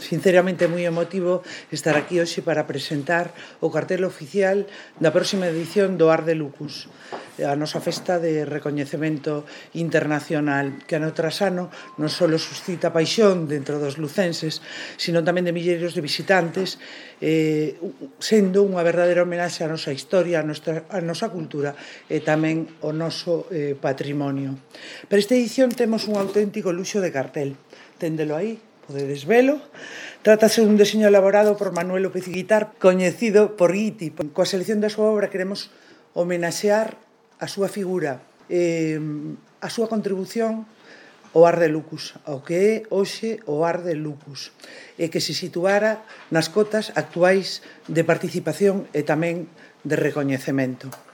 sinceramente moi emotivo estar aquí hoxe para presentar o cartel oficial da próxima edición do Art de Lucus, a nosa festa de recoñecemento internacional, que ano tras ano non só suscita paixón dentro dos lucenses, sino tamén de milleiros de visitantes, sendo unha verdadeira homenaxe á nosa historia, á nosa cultura e tamén ao noso patrimonio. Para esta edición temos un auténtico luxo de cartel. Téndelo aí, podedes velo. Trátase dun deseño elaborado por Manuel López Guitar, coñecido por Guiti. Coa selección da súa obra queremos homenaxear a súa figura, a súa contribución ao Art de Lucus, ao que é hoxe o Art de Lucus, e que se situara nas cotas actuais de participación e tamén de recoñecemento.